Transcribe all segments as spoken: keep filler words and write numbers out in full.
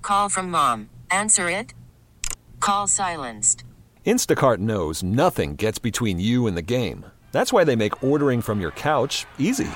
call from mom. Answer it. Call silenced. Instacart knows nothing gets between you and the game. That's why they make ordering from your couch easy.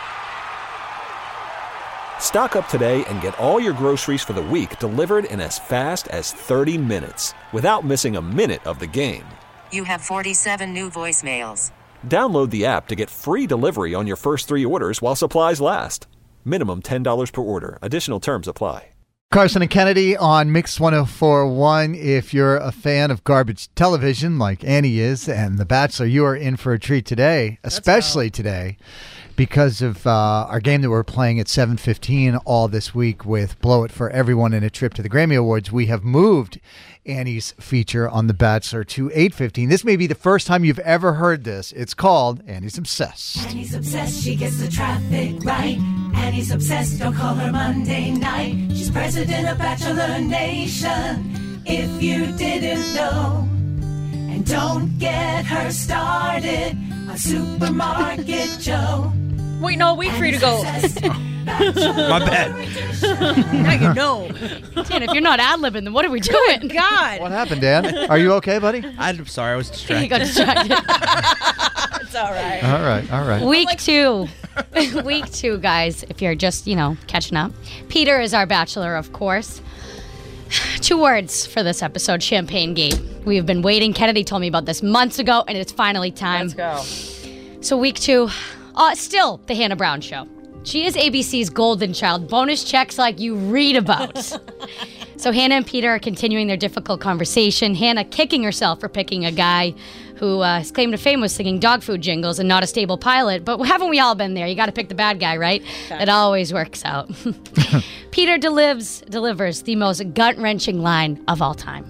Stock up today and get all your groceries for the week delivered in as fast as thirty minutes without missing a minute of the game. You have forty-seven new voicemails. Download the app to get free delivery on your first three orders while supplies last. Minimum ten dollars per order. Additional terms apply. Carson and Kennedy on Mix one oh four point one. If you're a fan of garbage television like Annie is and The Bachelor, you are in for a treat today, especially today, because of uh, our game that we're playing at seven fifteen all this week with Blow It for Everyone and a trip to the Grammy Awards. We have moved Annie's feature on The Bachelor to eight fifteen. This may be the first time you've ever heard this. It's called Annie's Obsessed. Annie's obsessed, she gets the traffic right. Annie's obsessed, don't call her Monday night. She's president of Bachelor Nation, if you didn't know. And don't get her started on Supermarket Joe. Wait, no, wait for you to go. My bad. Now you know. Dan, if you're not ad-libbing, then what are we doing? God. What happened, Dan? Are you okay, buddy? I'm sorry, I was distracted. He got distracted. It's all right. All right, all right. Week two. Week two, guys, if you're just, you know, catching up. Peter is our bachelor, of course. Two words for this episode, Champagne Gate. We've been waiting. Kennedy told me about this months ago, and it's finally time. Let's go. So week two, uh, still the Hannah Brown Show. She is A B C's golden child. Bonus checks like you read about. So Hannah and Peter are continuing their difficult conversation. Hannah kicking herself for picking a guy who uh, his claim to fame was singing dog food jingles and not a stable pilot. But haven't we all been there? You got to pick the bad guy, right? It always works out. Peter delivers, delivers the most gut-wrenching line of all time.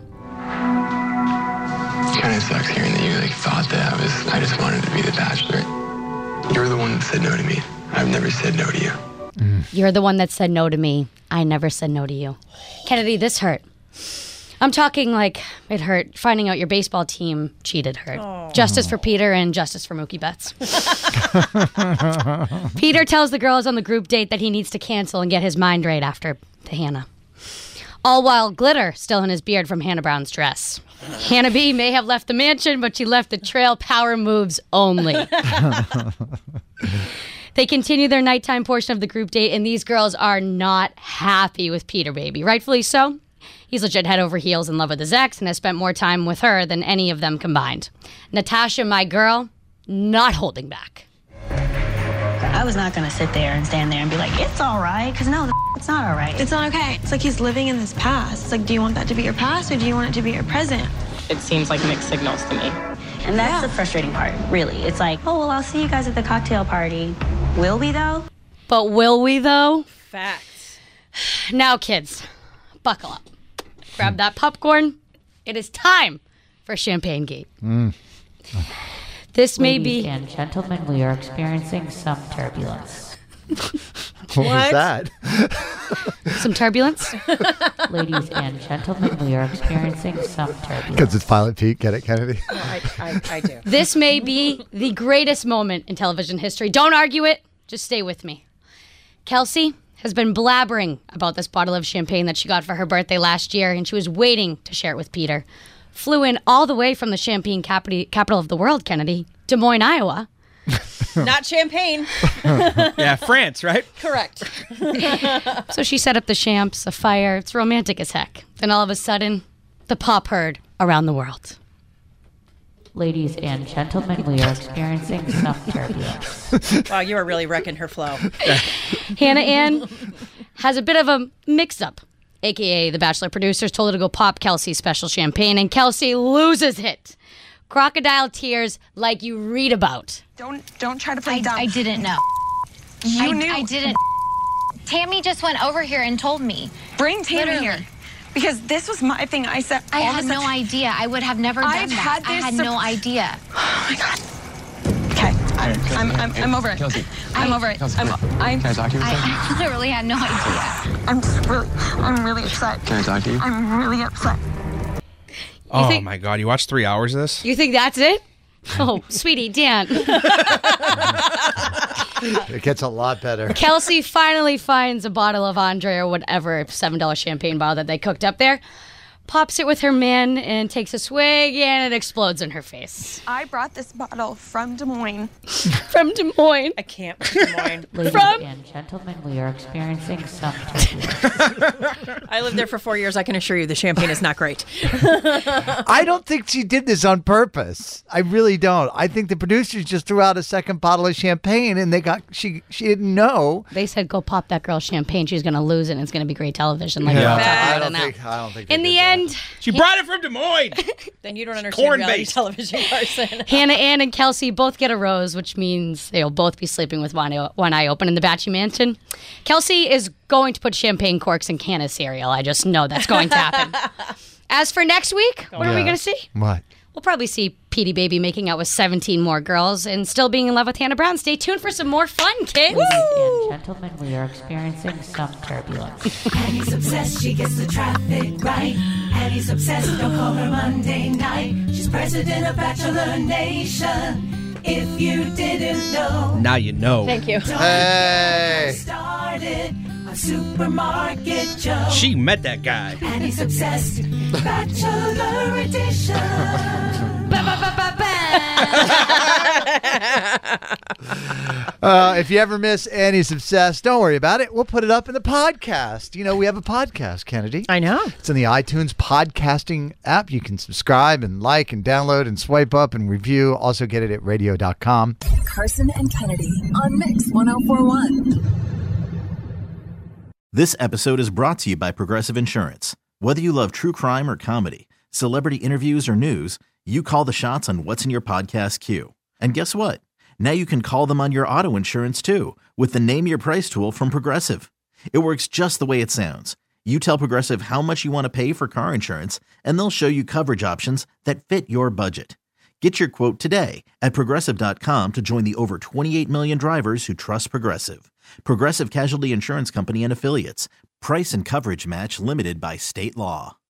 It kind of sucks hearing that you like thought that I was. I just wanted to be the Bachelor. You're the one that said no to me. I've never said no to you. Mm. You're the one that said no to me. I never said no to you. Kennedy, this hurt. I'm talking like it hurt. Finding out your baseball team cheated hurt. Oh. Justice for Peter and justice for Mookie Betts. Peter tells the girls on the group date that he needs to cancel and get his mind right after the Hannah. All while glitter still in his beard from Hannah Brown's dress. Hannah B may have left the mansion, but she left the trail power moves only. They continue their nighttime portion of the group date, and these girls are not happy with Peter, baby. Rightfully so. He's legit head over heels in love with his ex and has spent more time with her than any of them combined. Natasha, my girl, not holding back. I was not going to sit there and stand there and be like, it's all right, because no, it's not all right. It's not okay. It's like he's living in this past. It's like, do you want that to be your past or do you want it to be your present? It seems like mixed signals to me. And that's yeah. the frustrating part, really. It's like, oh, well, I'll see you guys at the cocktail party. Will we, though? But will we, though? Facts. Now, kids, buckle up. Grab that popcorn. It is time for Champagne Gate. Mm. This may Ladies be... and gentlemen, we are experiencing some turbulence. What, what was that? Some turbulence? Ladies and gentlemen, we are experiencing some turbulence. Because it's Pilot Pete. Get it, Kennedy? No, I, I, I do. This may be the greatest moment in television history. Don't argue it. Just stay with me. Kelsey has been blabbering about this bottle of champagne that she got for her birthday last year, and she was waiting to share it with Peter. Flew in all the way from the champagne capital, capital of the world, Kennedy, Des Moines, Iowa. Not champagne. Yeah, France, right? Correct. So she set up the champs, a fire. It's romantic as heck. Then all of a sudden, the pop heard around the world. Ladies and gentlemen, we are experiencing some turbulence. Wow, you are really wrecking her flow. Hannah Ann has a bit of a mix-up. A K A the Bachelor producers told her to go pop Kelsey's special champagne, and Kelsey loses it. Crocodile tears like you read about. Don't don't try to play I, dumb. I didn't know. You I, knew. I didn't. Tammy just went over here and told me. Bring Tammy Literally. here. Because this was my thing. I said I all had this no stuff. idea. I would have never done I've that. had I this had sup- no idea. Oh my god. Okay, I'm I'm I'm, I'm over it. Kelsey. I'm I- over it. Kelsey, I'm I'm Can I talk to you? for a second? I, I literally had no idea. I'm just really I'm really upset. Can I talk to you? I'm really upset. Oh think- my God! You watched three hours of this? You think that's it? Oh, sweetie, Dan. It gets a lot better. Kelsey finally finds a bottle of Andre or whatever seven dollar champagne bottle that they cooked up there, pops it with her man, and takes a swig, and it explodes in her face. I brought this bottle from Des Moines. From Des Moines. I can't. Des Moines. Ladies From- and gentlemen, we are experiencing some turbulence. I lived there for four years. I can assure you the champagne is not great. I don't think she did this on purpose. I really don't. I think the producers just threw out a second bottle of champagne, and they got she she didn't know. They said, go pop that girl champagne. She's going to lose it, and it's going to be great television. Like Yeah. we were talking I about don't now. think. I don't think. they In did the that. end, She brought it from Des Moines. Then you don't understand reality corn-based. television, Carson. Hannah Ann and Kelsey both get a rose, which means they'll both be sleeping with one eye, one eye open in the Batchy Mansion. Kelsey is going to put champagne corks in Hannah's cereal. I just know that's going to happen. As for next week, what are we Yeah. going to see? What? We'll probably see Petey Baby making out with seventeen more girls and still being in love with Hannah Brown. Stay tuned for some more fun, kids. Ladies and gentlemen, we are experiencing some turbulence. Annie's obsessed, she gets the traffic right. Annie's obsessed, don't call her Monday night. She's president of Bachelor Nation. If you didn't know. Now you know. Thank you. Hey. Started on Supermarket Joe. She met that guy. Annie's obsessed, Bachelor Edition. Uh, if you ever miss Annie's Obsessed, don't worry about it. We'll put it up in the podcast. You know, we have a podcast, Kennedy. I know. It's in the iTunes podcasting app. You can subscribe and like and download and swipe up and review. Also get it at radio dot com. Carson and Kennedy on Mix one oh four one. This episode is brought to you by Progressive Insurance. Whether you love true crime or comedy, celebrity interviews or news, you call the shots on what's in your podcast queue. And guess what? Now you can call them on your auto insurance too with the Name Your Price tool from Progressive. It works just the way it sounds. You tell Progressive how much you want to pay for car insurance, and they'll show you coverage options that fit your budget. Get your quote today at Progressive dot com to join the over twenty-eight million drivers who trust Progressive. Progressive Casualty Insurance Company and Affiliates. Price and coverage match limited by state law.